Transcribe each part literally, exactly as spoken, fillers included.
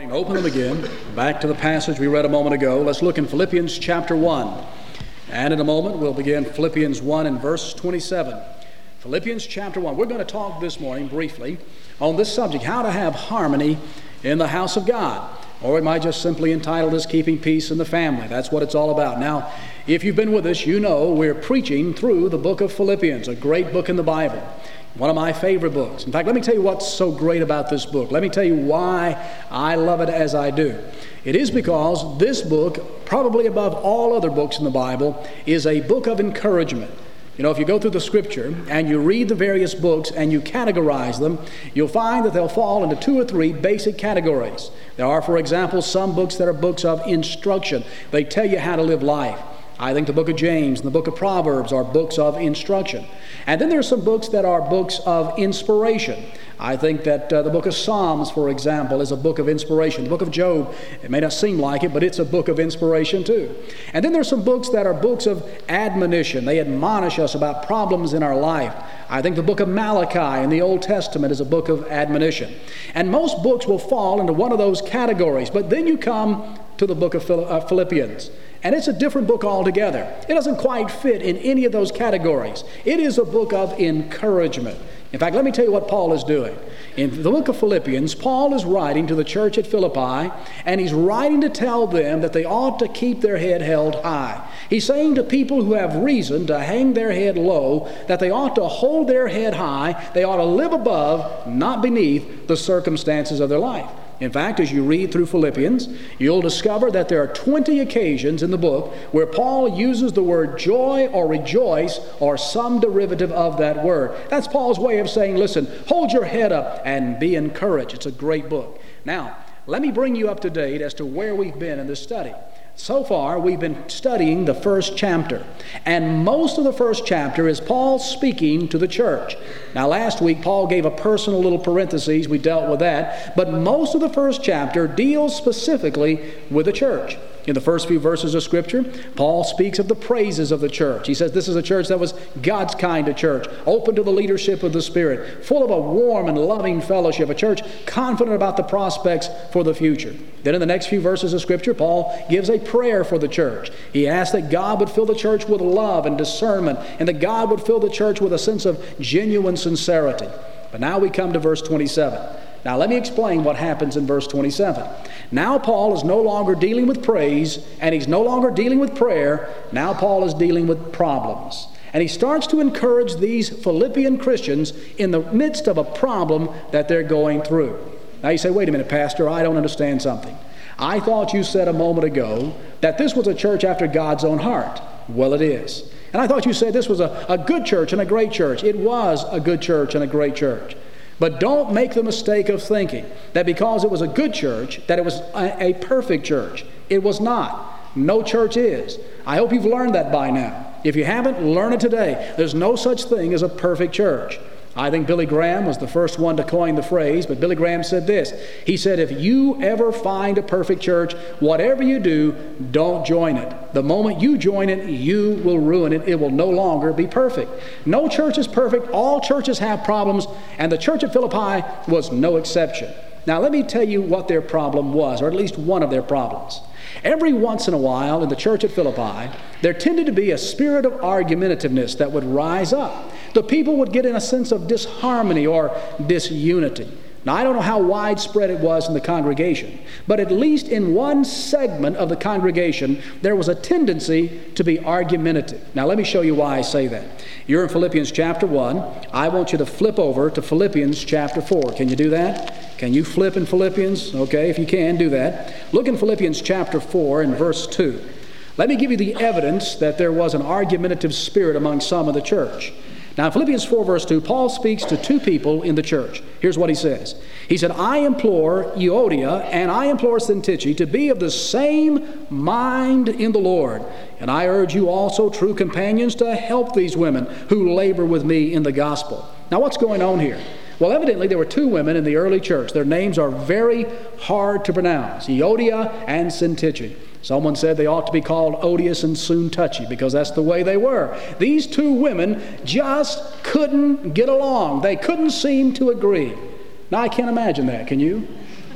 and open them again. Back to the passage we read a moment ago. Let's look in Philippians chapter one. And in a moment, we'll begin Philippians one and verse twenty-seven. Philippians chapter one. We're going to talk this morning briefly on this subject, how to have harmony in the house of God. Or we might just simply entitle this Keeping Peace in the Family. That's what it's all about. Now, if you've been with us, you know we're preaching through the book of Philippians, a great book in the Bible. One of my favorite books. In fact, let me tell you what's so great about this book. Let me tell you why I love it as I do. It is because this book, probably above all other books in the Bible, is a book of encouragement. You know, if you go through the Scripture and you read the various books and you categorize them, you'll find that they'll fall into two or three basic categories. There are, for example, some books that are books of instruction. They tell you how to live life. I think the book of James and the book of Proverbs are books of instruction. And then there are some books that are books of inspiration. I think that uh, the book of Psalms, for example, is a book of inspiration. The book of Job, it may not seem like it, but it's a book of inspiration too. And then there are some books that are books of admonition. They admonish us about problems in our life. I think the book of Malachi in the Old Testament is a book of admonition. And most books will fall into one of those categories. But then you come to the book of Philippians. And it's a different book altogether. It doesn't quite fit in any of those categories. It is a book of encouragement. In fact, let me tell you what Paul is doing. In the book of Philippians, Paul is writing to the church at Philippi, and he's writing to tell them that they ought to keep their head held high. He's saying to people who have reason to hang their head low that they ought to hold their head high. They ought to live above, not beneath, the circumstances of their life. In fact, as you read through Philippians, you'll discover that there are twenty occasions in the book where Paul uses the word joy or rejoice or some derivative of that word. That's Paul's way of saying, listen, hold your head up and be encouraged. It's a great book. Now, let me bring you up to date as to where we've been in this study. So far, we've been studying the first chapter, and most of the first chapter is Paul speaking to the church. Now, last week, Paul gave a personal little parenthesis. We dealt with that, but most of the first chapter deals specifically with the church. In the first few verses of Scripture, Paul speaks of the praises of the church. He says this is a church that was God's kind of church, open to the leadership of the Spirit, full of a warm and loving fellowship, a church confident about the prospects for the future. Then in the next few verses of Scripture, Paul gives a prayer for the church. He asks that God would fill the church with love and discernment, and that God would fill the church with a sense of genuine sincerity. But now we come to verse twenty-seven. Now let me explain what happens in verse twenty-seven. Now Paul is no longer dealing with praise, and he's no longer dealing with prayer. Now Paul is dealing with problems. And he starts to encourage these Philippian Christians in the midst of a problem that they're going through. Now you say, wait a minute, Pastor, I don't understand something. I thought you said a moment ago that this was a church after God's own heart. Well, it is. And I thought you said this was a, a good church and a great church. It was a good church and a great church. But don't make the mistake of thinking that because it was a good church, that it was a, a perfect church. It was not. No church is. I hope you've learned that by now. If you haven't, learn it today. There's no such thing as a perfect church. I think Billy Graham was the first one to coin the phrase, but Billy Graham said this. He said, if you ever find a perfect church, whatever you do, don't join it. The moment you join it, you will ruin it. It will no longer be perfect. No church is perfect. All churches have problems, and the church at Philippi was no exception. Now, let me tell you what their problem was, or at least one of their problems. Every once in a while in the church at Philippi, there tended to be a spirit of argumentativeness that would rise up. The people would get in a sense of disharmony or disunity. Now, I don't know how widespread it was in the congregation, but at least in one segment of the congregation, there was a tendency to be argumentative. Now, let me show you why I say that. You're in Philippians chapter one. I want you to flip over to Philippians chapter four. Can you do that? Can you flip in Philippians? Okay, if you can, do that. Look in Philippians chapter four and verse two. Let me give you the evidence that there was an argumentative spirit among some of the church. Now, in Philippians four, verse two, Paul speaks to two people in the church. Here's what he says. He said, I implore Euodia and I implore Syntyche to be of the same mind in the Lord. And I urge you also, true companions, to help these women who labor with me in the gospel. Now, what's going on here? Well, evidently there were two women in the early church. Their names are very hard to pronounce, Euodia and Syntyche. Someone said they ought to be called odious and soon touchy because that's the way they were. These two women just couldn't get along. They couldn't seem to agree. Now, I can't imagine that, can you?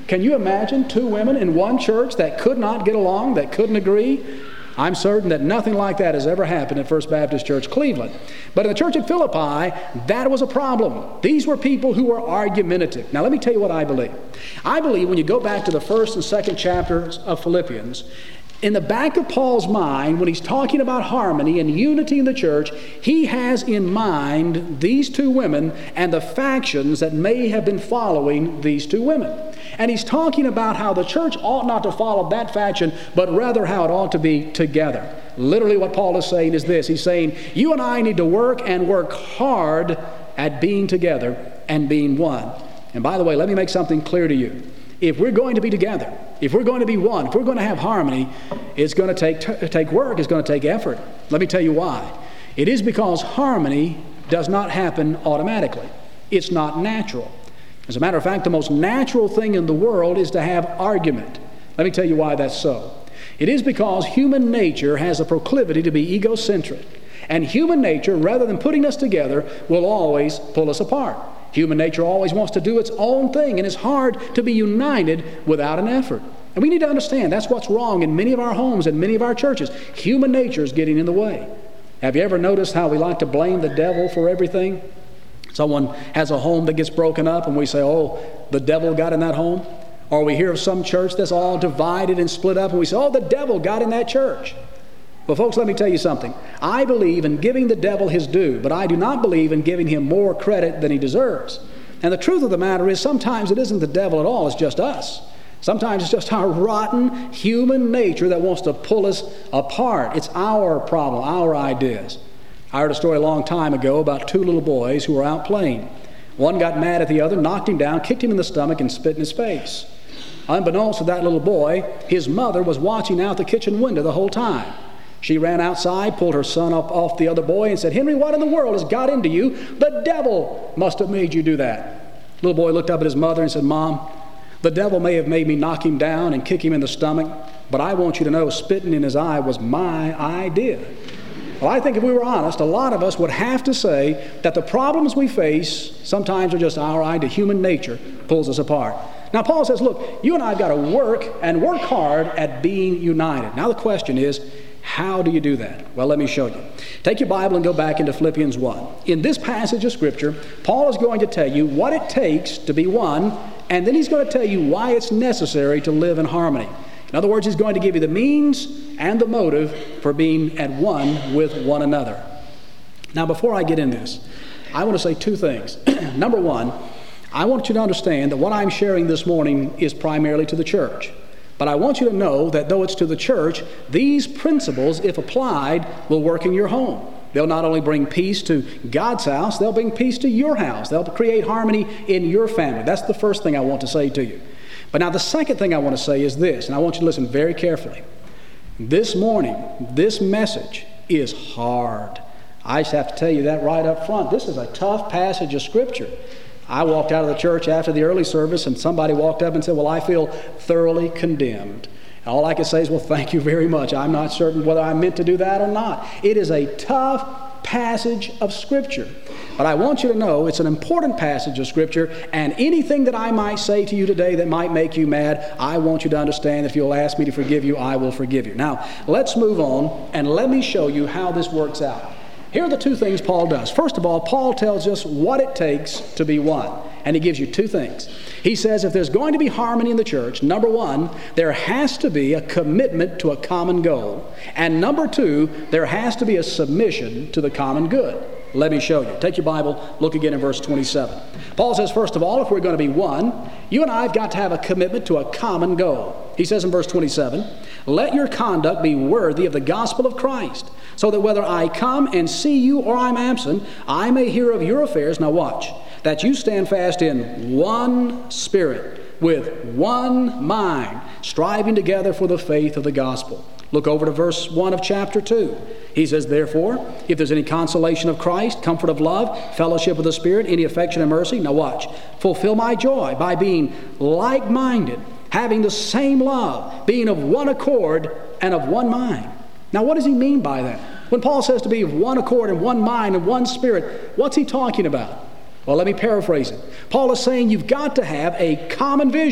Can you imagine two women in one church that could not get along, that couldn't agree? I'm certain that nothing like that has ever happened at First Baptist Church, Cleveland. But in the church at Philippi, that was a problem. These were people who were argumentative. Now, let me tell you what I believe. I believe when you go back to the first and second chapters of Philippians, in the back of Paul's mind, when he's talking about harmony and unity in the church, he has in mind these two women and the factions that may have been following these two women. And he's talking about how the church ought not to follow that faction, but rather how it ought to be together. Literally what Paul is saying is this. He's saying, you and I need to work and work hard at being together and being one. And by the way, let me make something clear to you. If we're going to be together, if we're going to be one, if we're going to have harmony, it's going to take, t- take work, it's going to take effort. Let me tell you why. It is because harmony does not happen automatically. It's not natural. As a matter of fact, the most natural thing in the world is to have argument. Let me tell you why that's so. It is because human nature has a proclivity to be egocentric. And human nature, rather than putting us together, will always pull us apart. Human nature always wants to do its own thing, and it's hard to be united without an effort. And we need to understand that's what's wrong in many of our homes and many of our churches. Human nature is getting in the way. Have you ever noticed how we like to blame the devil for everything? Someone has a home that gets broken up, and we say, oh, the devil got in that home. Or we hear of some church that's all divided and split up, and we say, oh, the devil got in that church. Well, folks, let me tell you something. I believe in giving the devil his due, but I do not believe in giving him more credit than he deserves. And the truth of the matter is sometimes it isn't the devil at all, it's just us. Sometimes it's just our rotten human nature that wants to pull us apart. It's our problem, our ideas. I heard a story a long time ago about two little boys who were out playing. One got mad at the other, knocked him down, kicked him in the stomach, and spit in his face. Unbeknownst to that little boy, his mother was watching out the kitchen window the whole time. She ran outside, pulled her son up off the other boy, and said, Henry, what in the world has got into you? The devil must have made you do that. Little boy looked up at his mother and said, Mom, the devil may have made me knock him down and kick him in the stomach, but I want you to know spitting in his eye was my idea. Well, I think if we were honest, a lot of us would have to say that the problems we face sometimes are just our idea. Human nature pulls us apart. Now, Paul says, look, you and I have got to work and work hard at being united. Now, the question is, how do you do that? Well, let me show you. Take your Bible and go back into Philippians one. In this passage of Scripture, Paul is going to tell you what it takes to be one, and then he's going to tell you why it's necessary to live in harmony. In other words, he's going to give you the means and the motive for being at one with one another. Now, before I get in this, I want to say two things. Number one, I want you to understand that what I'm sharing this morning is primarily to the church. But I want you to know that though it's to the church, these principles, if applied, will work in your home. They'll not only bring peace to God's house, they'll bring peace to your house. They'll create harmony in your family. That's the first thing I want to say to you. But now the second thing I want to say is this, and I want you to listen very carefully. This morning, this message is hard. I just have to tell you that right up front. This is a tough passage of Scripture. I walked out of the church after the early service, and somebody walked up and said, well, I feel thoroughly condemned. And all I can say is, well, thank you very much. I'm not certain whether I meant to do that or not. It is a tough passage of Scripture. But I want you to know it's an important passage of Scripture, and anything that I might say to you today that might make you mad, I want you to understand if you'll ask me to forgive you, I will forgive you. Now, let's move on, and let me show you how this works out. Here are the two things Paul does. First of all, Paul tells us what it takes to be one. And he gives you two things. He says if there's going to be harmony in the church, number one, there has to be a commitment to a common goal. And number two, there has to be a submission to the common good. Let me show you. Take your Bible, look again in verse twenty-seven. Paul says, first of all, if we're going to be one, you and I have got to have a commitment to a common goal. He says in verse twenty-seven, let your conduct be worthy of the gospel of Christ, so that whether I come and see you or I'm absent, I may hear of your affairs. Now watch. That you stand fast in one spirit, with one mind, striving together for the faith of the gospel. Look over to verse one of chapter two. He says, therefore, if there's any consolation of Christ, comfort of love, fellowship of the Spirit, any affection and mercy, now watch, fulfill my joy by being like-minded, having the same love, being of one accord and of one mind. Now, what does he mean by that? When Paul says to be of one accord and one mind and one spirit, what's he talking about? Well, let me paraphrase it. Paul is saying you've got to have a common vision,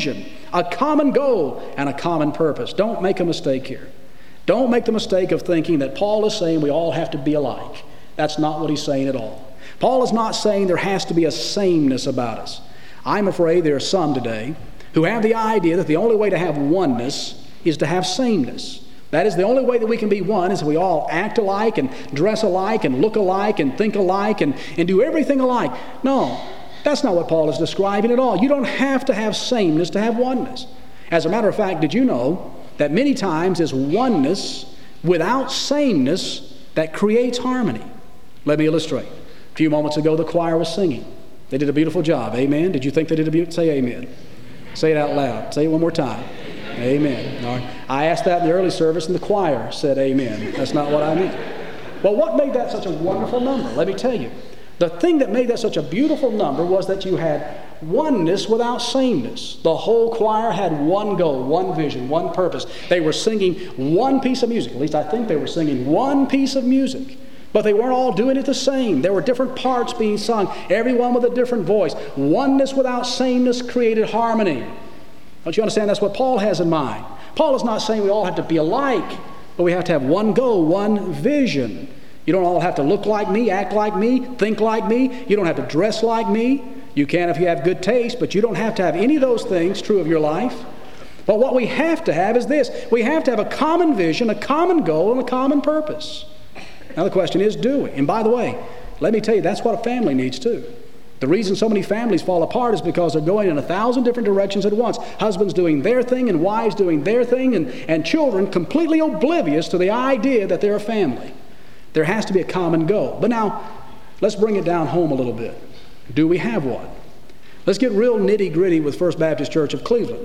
a common goal, and a common purpose. Don't make a mistake here. Don't make the mistake of thinking that Paul is saying we all have to be alike. That's not what he's saying at all. Paul is not saying there has to be a sameness about us. I'm afraid there are some today who have the idea that the only way to have oneness is to have sameness. That is, the only way that we can be one is if we all act alike and dress alike and look alike and think alike and, and do everything alike. No, that's not what Paul is describing at all. You don't have to have sameness to have oneness. As a matter of fact, did you know that many times it's oneness without sameness that creates harmony? Let me illustrate. A few moments ago, the choir was singing. They did a beautiful job. Amen? Did you think they did a beautiful? Say amen. Say it out loud. Say it one more time. Amen. All right. I asked that in the early service, and the choir said amen. That's not what I meant. Well, what made that such a wonderful number? Let me tell you. The thing that made that such a beautiful number was that you had oneness without sameness. The whole choir had one goal, one vision, one purpose. They were singing one piece of music. At least I think they were singing one piece of music. But they weren't all doing it the same. There were different parts being sung, everyone with a different voice. Oneness without sameness created harmony. Don't you understand? That's what Paul has in mind. Paul is not saying we all have to be alike, but we have to have one goal, one vision. You don't all have to look like me, act like me, think like me. You don't have to dress like me. You can if you have good taste, but you don't have to have any of those things true of your life. But what we have to have is this. We have to have a common vision, a common goal, and a common purpose. Now the question is, do we? And by the way, let me tell you, that's what a family needs too. The reason so many families fall apart is because they're going in a thousand different directions at once. Husbands doing their thing and wives doing their thing, and, and children completely oblivious to the idea that they're a family. There has to be a common goal. But now, let's bring it down home a little bit. Do we have one? Let's get real nitty-gritty with First Baptist Church of Cleveland.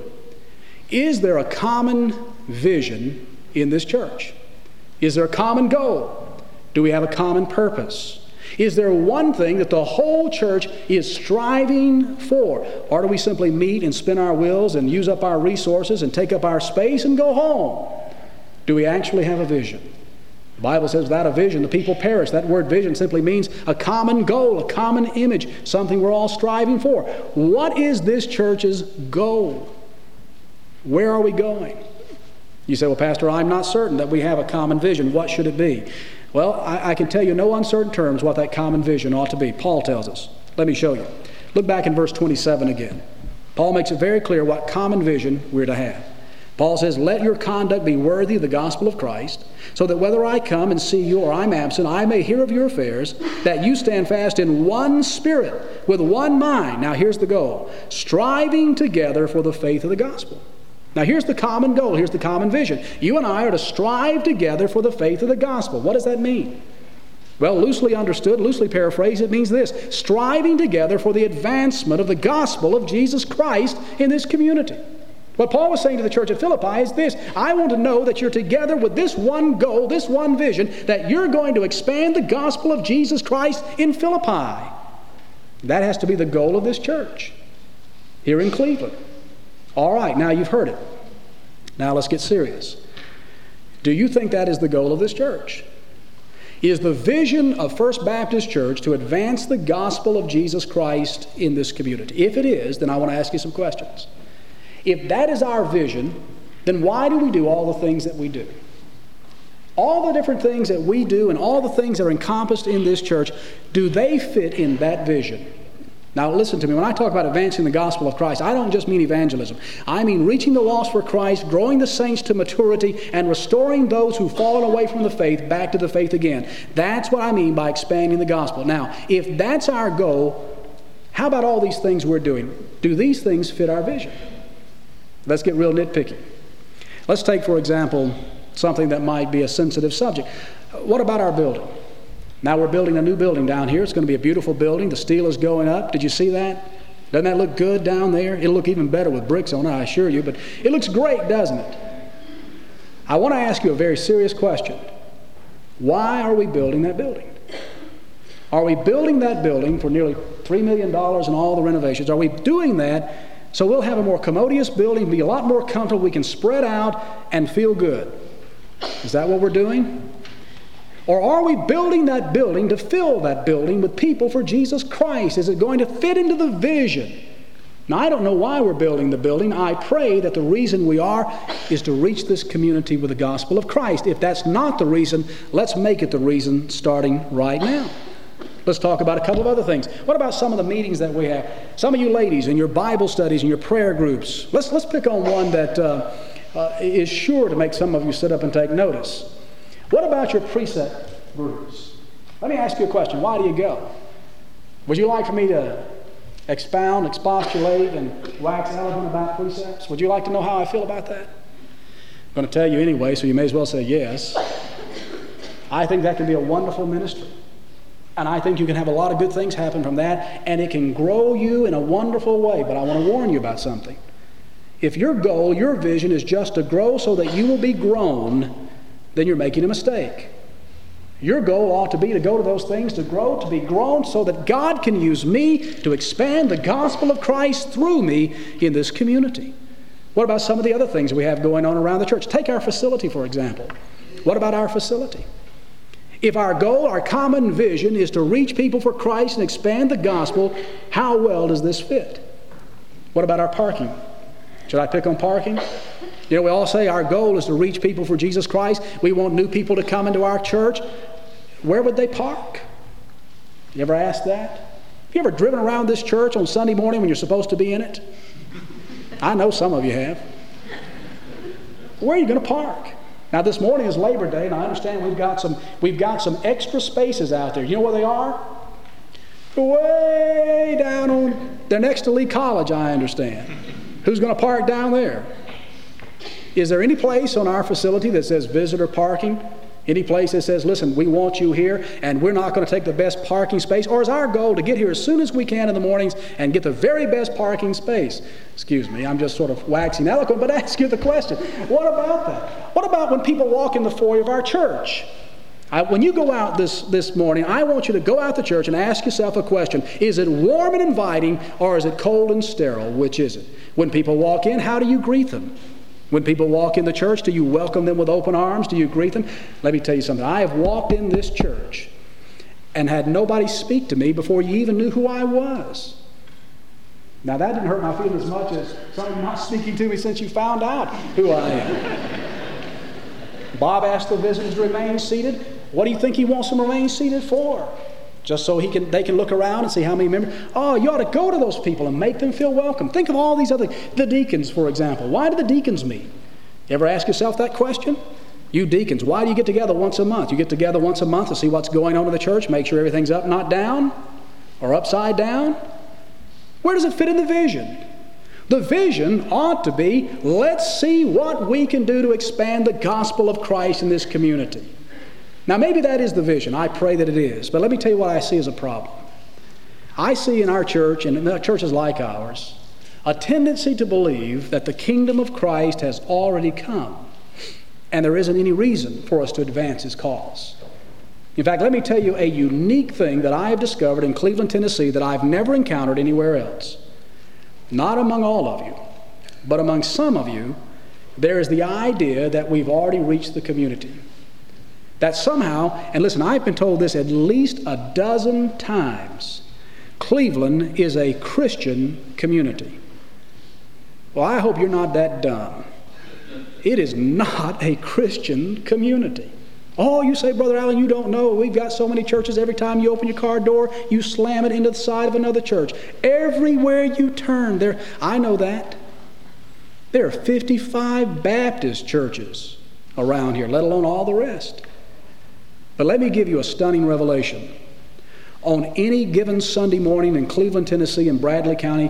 Is there a common vision in this church? Is there a common goal? Do we have a common purpose? Is there one thing that the whole church is striving for? Or do we simply meet and spin our wheels and use up our resources and take up our space and go home? Do we actually have a vision? The Bible says without a vision, the people perish. That word vision simply means a common goal, a common image, something we're all striving for. What is this church's goal? Where are we going? You say, well, Pastor, I'm not certain that we have a common vision. What should it be? Well, I, I can tell you in no uncertain terms what that common vision ought to be. Paul tells us. Let me show you. Look back in verse twenty-seven again. Paul makes it very clear what common vision we're to have. Paul says, let your conduct be worthy of the gospel of Christ, so that whether I come and see you or I'm absent, I may hear of your affairs, that you stand fast in one spirit, with one mind. Now here's the goal. Striving together for the faith of the gospel. Now here's the common goal. Here's the common vision. You and I are to strive together for the faith of the gospel. What does that mean? Well, loosely understood, loosely paraphrased, it means this. Striving together for the advancement of the gospel of Jesus Christ in this community. What Paul was saying to the church at Philippi is this. I want to know that you're together with this one goal, this one vision, that you're going to expand the gospel of Jesus Christ in Philippi. That has to be the goal of this church here in Cleveland. All right, now you've heard it. Now let's get serious. Do you think that is the goal of this church? Is the vision of First Baptist Church to advance the gospel of Jesus Christ in this community? If it is, then I want to ask you some questions. If that is our vision, then why do we do all the things that we do? All the different things that we do and all the things that are encompassed in this church, do they fit in that vision? Now listen to me, when I talk about advancing the gospel of Christ, I don't just mean evangelism. I mean reaching the lost for Christ, growing the saints to maturity, and restoring those who've fallen away from the faith back to the faith again. That's what I mean by expanding the gospel. Now, if that's our goal, how about all these things we're doing? Do these things fit our vision? Let's get real nitpicky. Let's take, for example, something that might be a sensitive subject. What about our building? Now we're building a new building down here. It's going to be a beautiful building. The steel is going up. Did you see that? Doesn't that look good down there? It'll look even better with bricks on it, I assure you. But it looks great, doesn't it? I want to ask you a very serious question. Why are we building that building? Are we building that building for nearly three million dollars and all the renovations? Are we doing that so we'll have a more commodious building, be a lot more comfortable, we can spread out and feel good? Is that what we're doing? Or are we building that building to fill that building with people for Jesus Christ? Is it going to fit into the vision Now, I don't know why we're building the building. I pray that the reason we are is to reach this community with the gospel of Christ. If that's not the reason, let's make it the reason starting right now. Let's talk about a couple of other things. What about some of the meetings that we have? Some of you ladies in your Bible studies and your prayer groups. Let's, let's pick on one that uh, uh, is sure to make some of you sit up and take notice. What about your precept groups? Let me ask you a question. Why do you go? Would you like for me to expound, expostulate, and wax eloquent about precepts? Would you like to know how I feel about that? I'm going to tell you anyway, so you may as well say yes. I think that can be a wonderful ministry. And I think you can have a lot of good things happen from that, and it can grow you in a wonderful way. But I want to warn you about something. If your goal, your vision is just to grow so that you will be grown, then you're making a mistake. Your goal ought to be to go to those things, to grow, to be grown, so that God can use me to expand the gospel of Christ through me in this community. What about some of the other things we have going on around the church? Take our facility, for example. What about our facility? If our goal, our common vision, is to reach people for Christ and expand the gospel, how well does this fit? What about our parking? Should I pick on parking? You know, we all say our goal is to reach people for Jesus Christ. We want new people to come into our church. Where would they park? You ever asked that? Have you ever driven around this church on Sunday morning when you're supposed to be in it? I know some of you have. Where are you going to park? Now, this morning is Labor Day, and I understand we've got some we've got some extra spaces out there. You know where they are? Way down on, they're next to Lee College, I understand. Who's going to park down there? Is there any place on our facility that says visitor parking? Any place that says, listen, we want you here, and we're not going to take the best parking space? Or is our goal to get here as soon as we can in the mornings and get the very best parking space? Excuse me, I'm just sort of waxing eloquent, but ask you the question. What about that? What about when people walk in the foyer of our church? I, when you go out this, this morning, I want you to go out to church and ask yourself a question. Is it warm and inviting, or is it cold and sterile? Which is it? When people walk in, how do you greet them? When people walk in the church, do you welcome them with open arms? Do you greet them? Let me tell you something. I have walked in this church and had nobody speak to me before you even knew who I was. Now, that didn't hurt my feelings as much as some of you not speaking to me since you found out who I am. Bob asked the visitors to remain seated. What do you think he wants them to remain seated for? Just so he can, they can look around and see how many members. Oh, you ought to go to those people and make them feel welcome. Think of all these other, the deacons, for example. Why do the deacons meet? You ever ask yourself that question? You deacons, why do you get together once a month? You get together once a month to see what's going on in the church, make sure everything's up, not down, or upside down. Where does it fit in the vision? The vision ought to be, let's see what we can do to expand the gospel of Christ in this community. Now, maybe that is the vision. I pray that it is. But let me tell you what I see as a problem. I see in our church, and in churches like ours, a tendency to believe that the kingdom of Christ has already come, and there isn't any reason for us to advance his cause. In fact, let me tell you a unique thing that I have discovered in Cleveland, Tennessee that I've never encountered anywhere else. Not among all of you, but among some of you, there is the idea that we've already reached the community. That somehow, and listen, I've been told this at least a dozen times, Cleveland is a Christian community. Well, I hope you're not that dumb. It is not a Christian community. Oh, you say, Brother Allen, you don't know. We've got so many churches. Every time you open your car door, you slam it into the side of another church. Everywhere you turn, there, I know that. There are fifty-five Baptist churches around here, let alone all the rest. But let me give you a stunning revelation. On any given Sunday morning in Cleveland, Tennessee, and Bradley County,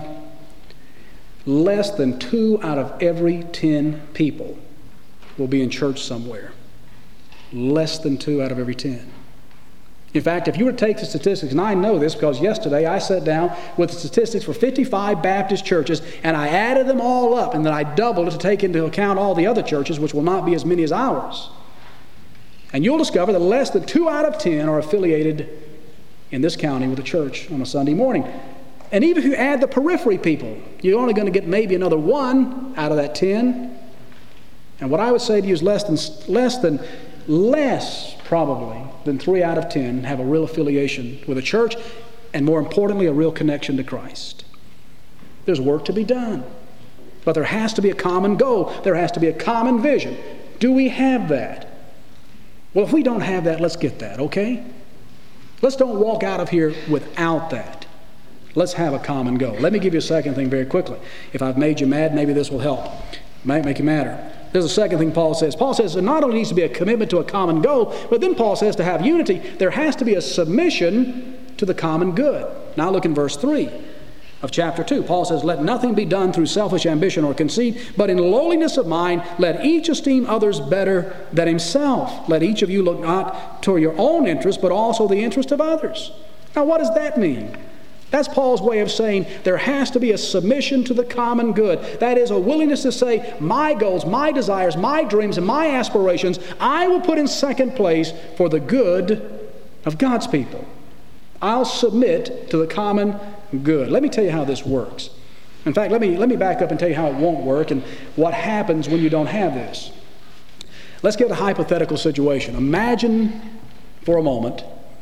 less than two out of every ten people will be in church somewhere. Less than two out of every ten. In fact, if you were to take the statistics, and I know this because yesterday I sat down with the statistics for fifty-five Baptist churches, and I added them all up, and then I doubled it to take into account all the other churches, which will not be as many as ours. And you'll discover that less than two out of ten are affiliated in this county with a church on a Sunday morning. And even if you add the periphery people, you're only going to get maybe another one out of that ten. And what I would say to you is less than, less than, less probably than three out of ten have a real affiliation with a church, and more importantly, a real connection to Christ. There's work to be done. But there has to be a common goal. There has to be a common vision. Do we have that? Well, if we don't have that, let's get that, okay? Let's don't walk out of here without that. Let's have a common goal. Let me give you a second thing very quickly. If I've made you mad, maybe this will help. Might make you madder. There's a second thing Paul says. Paul says there not only needs to be a commitment to a common goal, but then Paul says to have unity, there has to be a submission to the common good. Now look in verse three of chapter two. Paul says, let nothing be done through selfish ambition or conceit, but in lowliness of mind, let each esteem others better than himself. Let each of you look not toward your own interest, but also the interest of others. Now what does that mean? That's Paul's way of saying there has to be a submission to the common good. That is a willingness to say, my goals, my desires, my dreams, and my aspirations, I will put in second place for the good of God's people. I'll submit to the common good. Let me tell you how this works. In fact, let me, let me back up and tell you how it won't work and what happens when you don't have this. Let's get a hypothetical situation. Imagine for a moment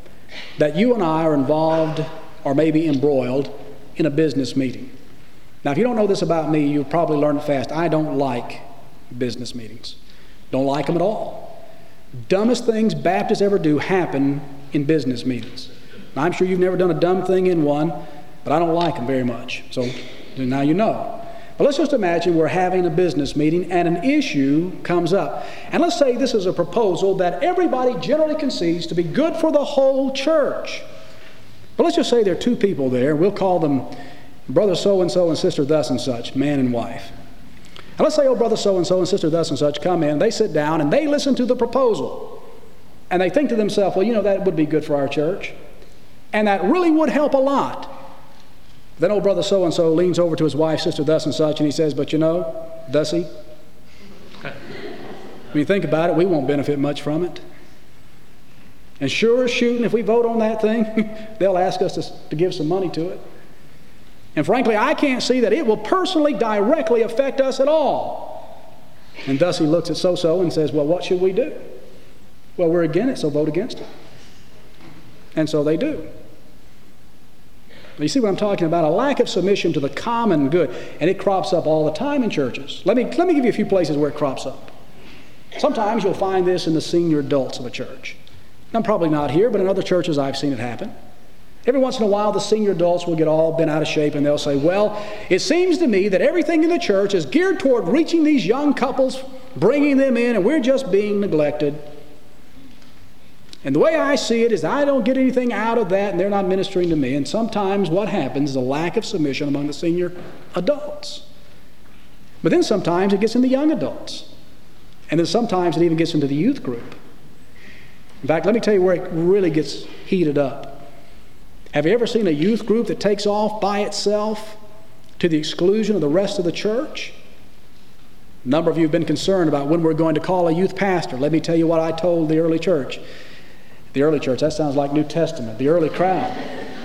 that you and I are involved or maybe embroiled in a business meeting. Now, if you don't know this about me, you'll probably learn it fast. I don't like business meetings. Don't like them at all. Dumbest things Baptists ever do happen in business meetings. Now, I'm sure you've never done a dumb thing in one, but I don't like them very much. So now you know. But let's just imagine we're having a business meeting and an issue comes up. And let's say this is a proposal that everybody generally concedes to be good for the whole church. But let's just say there are two people there. We'll call them brother so-and-so and sister thus-and-such, man and wife. And let's say, oh, brother so-and-so and sister thus-and-such come in, they sit down, and they listen to the proposal. And they think to themselves, well, you know, that would be good for our church. And that really would help a lot. Then old brother so-and-so leans over to his wife, sister thus-and-such, and he says, but you know, Dussie, when you think about it, we won't benefit much from it. And sure as shooting, if we vote on that thing, they'll ask us to, to give some money to it. And frankly, I can't see that it will personally, directly affect us at all. And thus he looks at so-so and says, well, what should we do? Well, we're against it, so vote against it. And so they do. You see what I'm talking about? A lack of submission to the common good. And it crops up all the time in churches. Let me, let me give you a few places where it crops up. Sometimes you'll find this in the senior adults of a church. I'm probably not here, but in other churches I've seen it happen. Every once in a while, the senior adults will get all bent out of shape and they'll say, well, it seems to me that everything in the church is geared toward reaching these young couples, bringing them in, and we're just being neglected. And the way I see it is I don't get anything out of that, and they're not ministering to me. And sometimes what happens is a lack of submission among the senior adults. But then sometimes it gets into young adults. And then sometimes it even gets into the youth group. In fact, let me tell you where it really gets heated up. Have you ever seen a youth group that takes off by itself to the exclusion of the rest of the church? A number of you have been concerned about when we're going to call a youth pastor. Let me tell you what I told the early church. The early church, that sounds like New Testament, the early crowd.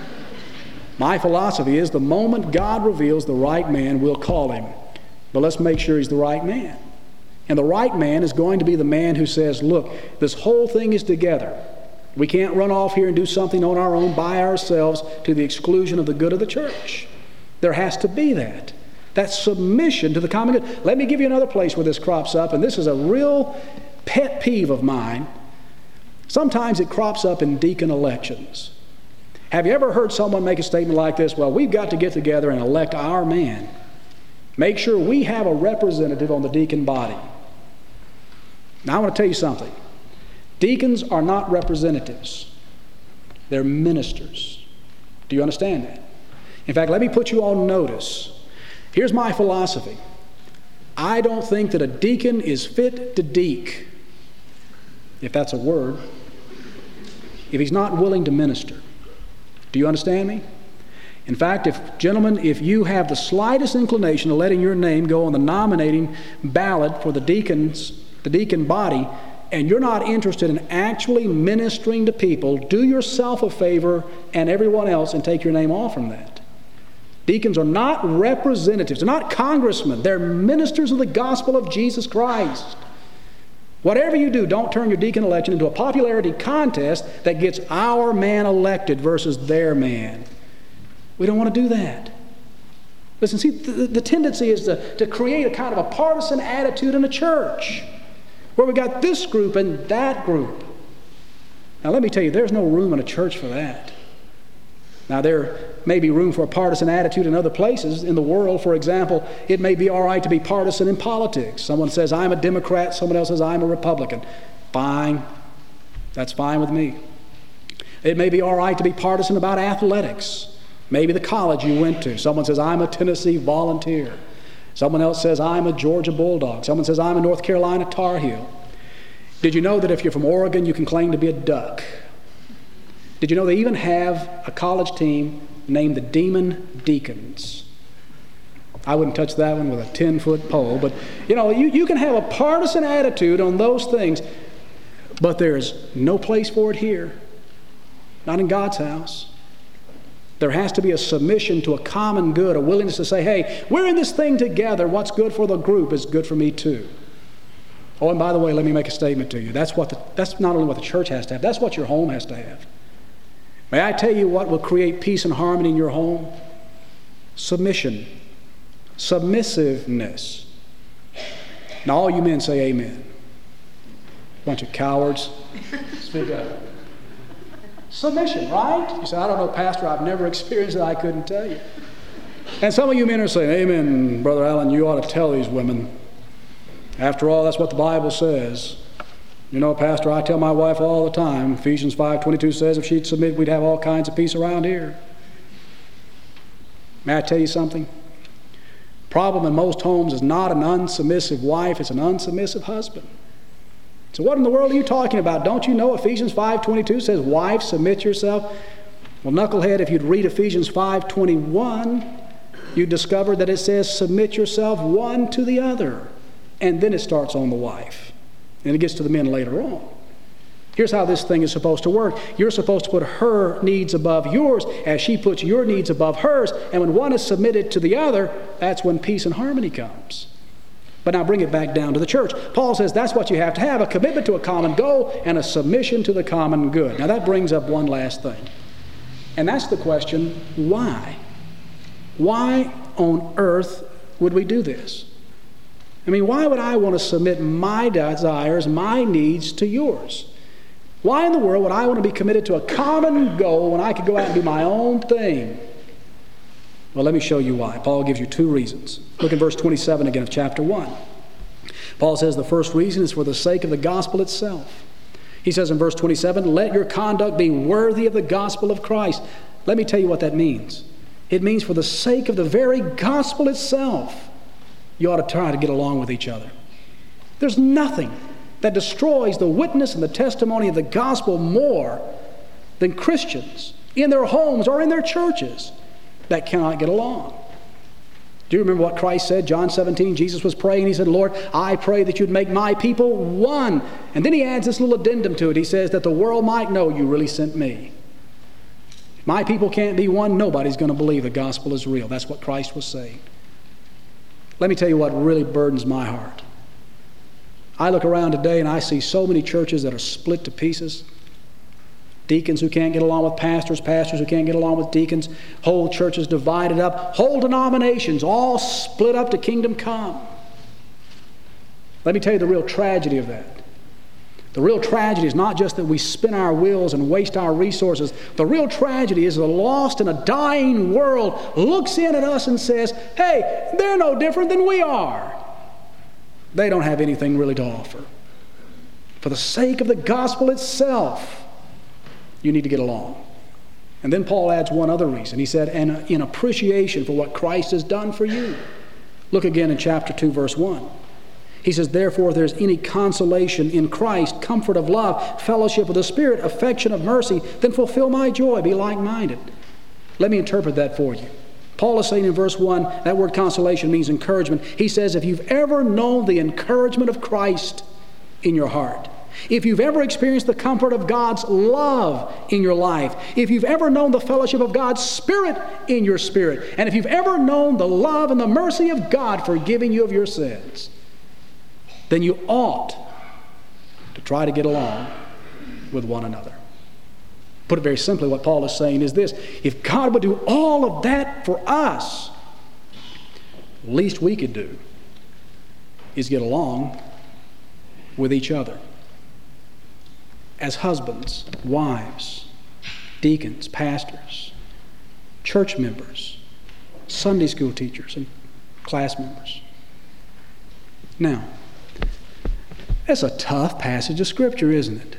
My philosophy is the moment God reveals the right man, we'll call him. But let's make sure he's the right man. And the right man is going to be the man who says, look, this whole thing is together. We can't run off here and do something on our own by ourselves to the exclusion of the good of the church. There has to be that. That submission to the common good. Let me give you another place where this crops up, and this is a real pet peeve of mine. Sometimes it crops up in deacon elections. Have you ever heard someone make a statement like this? Well, we've got to get together and elect our man. Make sure we have a representative on the deacon body. Now, I want to tell you something. Deacons are not representatives. They're ministers. Do you understand that? In fact, let me put you on notice. Here's my philosophy. I don't think that a deacon is fit to deek, if that's a word, if he's not willing to minister. Do you understand me? In fact, if gentlemen, if you have the slightest inclination of letting your name go on the nominating ballot for the deacons, the deacon body, and you're not interested in actually ministering to people, do yourself a favor and everyone else and take your name off from that. Deacons are not representatives. They're not congressmen. They're ministers of the gospel of Jesus Christ. Whatever you do, don't turn your deacon election into a popularity contest that gets our man elected versus their man. We don't want to do that. Listen, see, the, the tendency is to, to create a kind of a partisan attitude in a church where we got this group and that group. Now, let me tell you, there's no room in a church for that. Now, there may be room for a partisan attitude in other places in the world. For example, it may be all right to be partisan in politics. Someone says, I'm a Democrat. Someone else says, I'm a Republican. Fine. That's fine with me. It may be all right to be partisan about athletics. Maybe the college you went to. Someone says, I'm a Tennessee Volunteer. Someone else says, I'm a Georgia Bulldog. Someone says, I'm a North Carolina Tar Heel. Did you know that if you're from Oregon, you can claim to be a Duck? Did you know they even have a college team named the Demon Deacons? I wouldn't touch that one with a ten-foot pole, but you know, you, you can have a partisan attitude on those things, but there's no place for it here. Not in God's house. There has to be a submission to a common good, a willingness to say, hey, we're in this thing together. What's good for the group is good for me too. Oh, and by the way, let me make a statement to you. That's what the, that's not only what the church has to have, that's what your home has to have. May I tell you what will create peace and harmony in your home? Submission. Submissiveness. Now all you men say amen. Bunch of cowards. Speak up. Submission, right? You say, I don't know, Pastor, I've never experienced it, I couldn't tell you. And some of you men are saying, amen, Brother Allen, you ought to tell these women. After all, that's what the Bible says. You know, Pastor, I tell my wife all the time, Ephesians five twenty-two says if she'd submit, we'd have all kinds of peace around here. May I tell you something? Problem in most homes is not an unsubmissive wife, it's an unsubmissive husband. So what in the world are you talking about? Don't you know Ephesians five twenty-two says, wife, submit yourself? Well, knucklehead, if you'd read Ephesians five twenty-one, you'd discover that it says, submit yourself one to the other. And then it starts on the wife. And it gets to the men later on. Here's how this thing is supposed to work. You're supposed to put her needs above yours as she puts your needs above hers. And when one is submitted to the other, that's when peace and harmony comes. But now bring it back down to the church. Paul says that's what you have to have, a commitment to a common goal and a submission to the common good. Now that brings up one last thing. And that's the question, why? Why on earth would we do this? I mean, why would I want to submit my desires, my needs to yours? Why in the world would I want to be committed to a common goal when I could go out and do my own thing? Well, let me show you why. Paul gives you two reasons. Look in verse twenty-seven again of chapter one. Paul says the first reason is for the sake of the gospel itself. He says in verse twenty-seven, let your conduct be worthy of the gospel of Christ. Let me tell you what that means. It means for the sake of the very gospel itself. You ought to try to get along with each other. There's nothing that destroys the witness and the testimony of the gospel more than Christians in their homes or in their churches that cannot get along. Do you remember what Christ said? John seventeen, Jesus was praying. He said, Lord, I pray that you'd make my people one. And then he adds this little addendum to it. He says that the world might know you really sent me. If my people can't be one, nobody's going to believe the gospel is real. That's what Christ was saying. Let me tell you what really burdens my heart. I look around today and I see so many churches that are split to pieces. Deacons who can't get along with pastors, pastors who can't get along with deacons, whole churches divided up, whole denominations all split up to kingdom come. Let me tell you the real tragedy of that. The real tragedy is not just that we spin our wheels and waste our resources. The real tragedy is the lost and a dying world looks in at us and says, hey, they're no different than we are. They don't have anything really to offer. For the sake of the gospel itself, you need to get along. And then Paul adds one other reason. He said, and in appreciation for what Christ has done for you. Look again in chapter two, verse one. He says, therefore, if there's any consolation in Christ, comfort of love, fellowship of the Spirit, affection of mercy, then fulfill my joy, be like-minded. Let me interpret that for you. Paul is saying in verse one, that word consolation means encouragement. He says, if you've ever known the encouragement of Christ in your heart, if you've ever experienced the comfort of God's love in your life, if you've ever known the fellowship of God's Spirit in your spirit, and if you've ever known the love and the mercy of God forgiving you of your sins, then you ought to try to get along with one another. Put it very simply, what Paul is saying is this: if God would do all of that for us, least we could do is get along with each other. As husbands, wives, deacons, pastors, church members, Sunday school teachers, and class members. Now, that's a tough passage of Scripture, isn't it?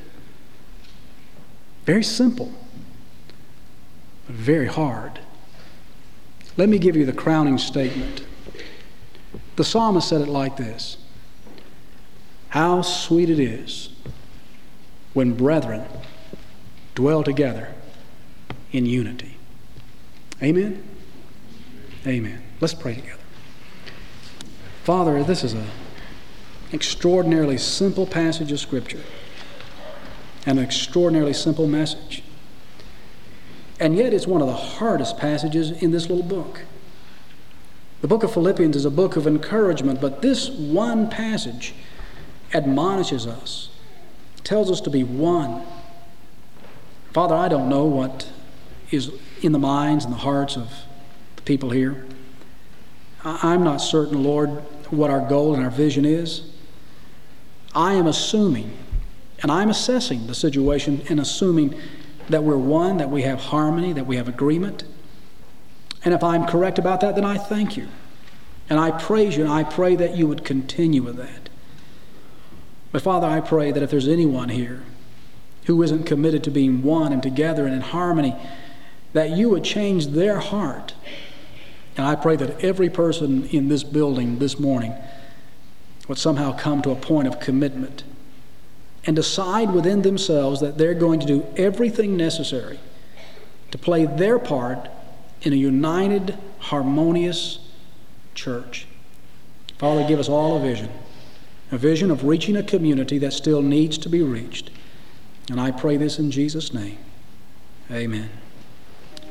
Very simple, but very hard. Let me give you the crowning statement. The psalmist said it like this: how sweet it is when brethren dwell together in unity. Amen? Amen. Let's pray together. Father, this is an extraordinarily simple passage of Scripture and an extraordinarily simple message. And yet it's one of the hardest passages in this little book. The book of Philippians is a book of encouragement, but this one passage admonishes us, tells us to be one. Father, I don't know what is in the minds and the hearts of the people here. I'm not certain, Lord, what our goal and our vision is. I am assuming, and I'm assessing the situation and assuming that we're one, that we have harmony, that we have agreement. And if I'm correct about that, then I thank you. And I praise you, and I pray that you would continue with that. But Father, I pray that if there's anyone here who isn't committed to being one and together and in harmony, that you would change their heart. And I pray that every person in this building this morning would somehow come to a point of commitment and decide within themselves that they're going to do everything necessary to play their part in a united, harmonious church. Father, give us all a vision, a vision of reaching a community that still needs to be reached. And I pray this in Jesus' name. Amen.